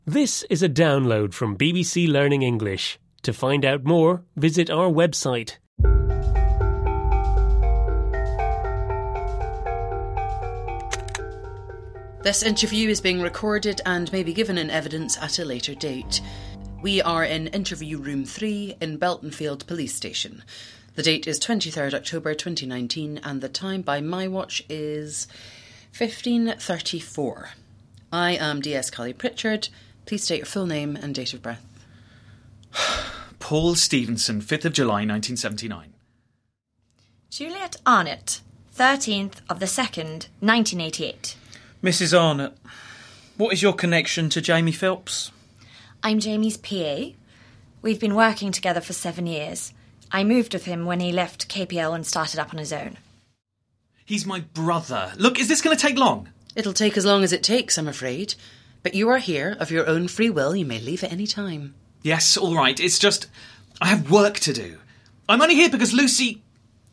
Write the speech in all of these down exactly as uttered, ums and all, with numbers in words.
This is a download from B B C Learning English. To find out more, visit our website. This interview is being recorded and may be given in evidence at a later date. We are in interview room three in Beltonfield Police Station. The date is twenty-third October twenty nineteen and the time by my watch is fifteen thirty-four. I am D S Cully Pritchard. Please state your full name and date of birth. Paul Stevenson, fifth of July nineteen seventy-nine. Juliet Arnott, thirteenth of the second, nineteen eighty-eight. Missus Arnott, what is your connection to Jamie Phelps? I'm Jamie's P A. We've been working together for seven years. I moved with him when he left K P L and started up on his own. He's my brother. Look, is this going to take long? It'll take as long as it takes, I'm afraid. But you are here of your own free will. You may leave at any time. Yes, all right. It's just, I have work to do. I'm only here because Lucy...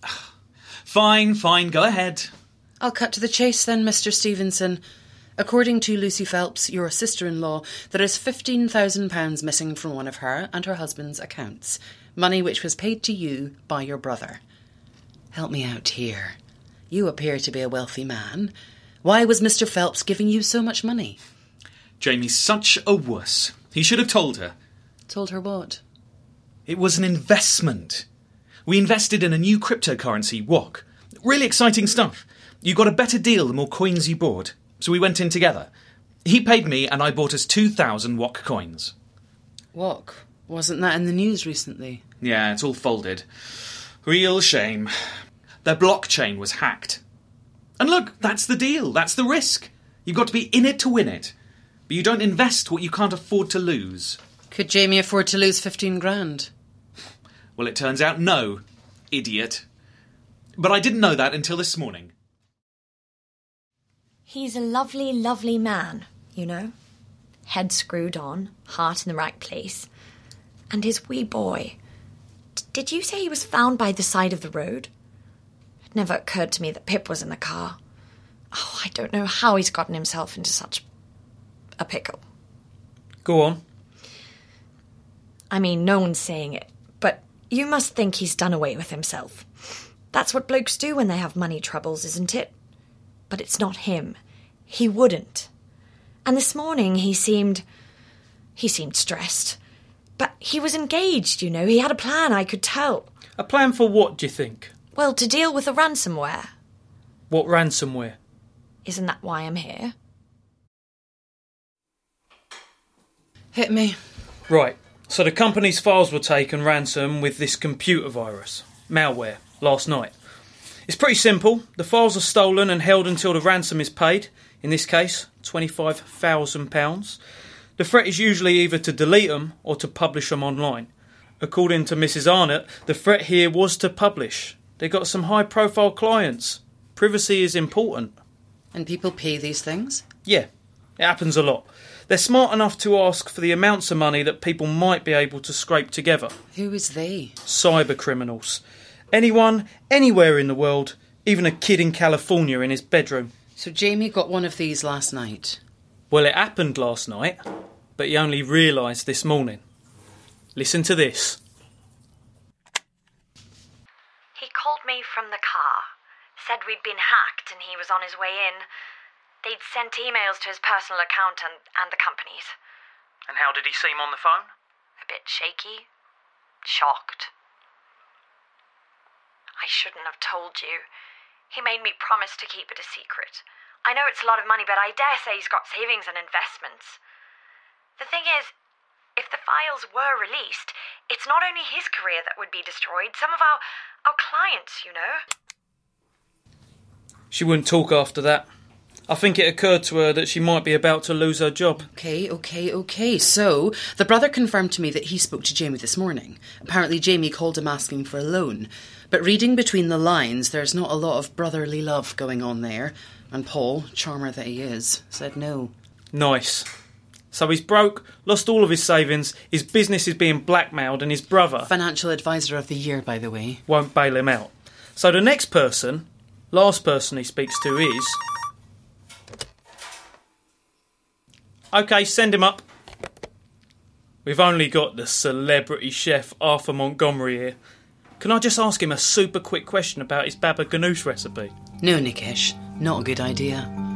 Fine, fine, go ahead. I'll cut to the chase then, Mister Stevenson. According to Lucy Phelps, your sister-in-law, there is fifteen thousand pounds missing from one of her and her husband's accounts. Money which was paid to you by your brother. Help me out here. You appear to be a wealthy man. Why was Mister Phelps giving you so much money? Jamie's such a wuss. He should have told her. Told her what? It was an investment. We invested in a new cryptocurrency, W O C. Really exciting stuff. You got a better deal the more coins you bought. So we went in together. He paid me and I bought us two thousand W O C coins. W O C? Wasn't that in the news recently? Yeah, it's all folded. Real shame. Their blockchain was hacked. And look, that's the deal. That's the risk. You've got to be in it to win it. But you don't invest what you can't afford to lose. Could Jamie afford to lose fifteen grand? Well, it turns out no, idiot. But I didn't know that until this morning. He's a lovely, lovely man, you know. Head screwed on, heart in the right place. And his wee boy. D- did you say he was found by the side of the road? It never occurred to me that Pip was in the car. Oh, I don't know how he's gotten himself into such a pickle. Go on. I mean, no one's saying it, but you must think he's done away with himself. That's what blokes do when they have money troubles, isn't it? But it's not him. He wouldn't. And this morning he seemed... He seemed stressed. But he was engaged, you know. He had a plan, I could tell. A plan for what, do you think? Well, to deal with the ransomware. What ransomware? Isn't that why I'm here? Hit me. Right. So the company's files were taken ransom with this computer virus, malware, last night. It's pretty simple. The files are stolen and held until the ransom is paid. In this case, twenty-five thousand pounds. The threat is usually either to delete them or to publish them online. According to Missus Arnott, the threat here was to publish. They got some high-profile clients. Privacy is important. And people pay these things? Yeah, it happens a lot. They're smart enough to ask for the amounts of money that people might be able to scrape together. Who is they? Cyber criminals. Anyone, anywhere in the world, even a kid in California in his bedroom. So Jamie got one of these last night? Well, it happened last night, but he only realised this morning. Listen to this. He called me from the car, said we'd been hacked and he was on his way in. They'd sent emails to his personal account and, and the company's. And how did he seem on the phone? A bit shaky, shocked. I shouldn't have told you. He made me promise to keep it a secret. I know it's a lot of money, but I dare say he's got savings and investments. The thing is, if the files were released, it's not only his career that would be destroyed, some of our, our clients, you know. She wouldn't talk after that. I think it occurred to her that she might be about to lose her job. Okay, okay, okay. So, the brother confirmed to me that he spoke to Jamie this morning. Apparently Jamie called him asking for a loan. But reading between the lines, there's not a lot of brotherly love going on there. And Paul, charmer that he is, said no. Nice. So he's broke, lost all of his savings, his business is being blackmailed, and his brother... Financial advisor of the year, by the way. ...won't bail him out. So the next person, last person he speaks to is... OK, send him up. We've only got the celebrity chef Arthur Montgomery here. Can I just ask him a super quick question about his baba ganoush recipe? No, Nikesh, not a good idea.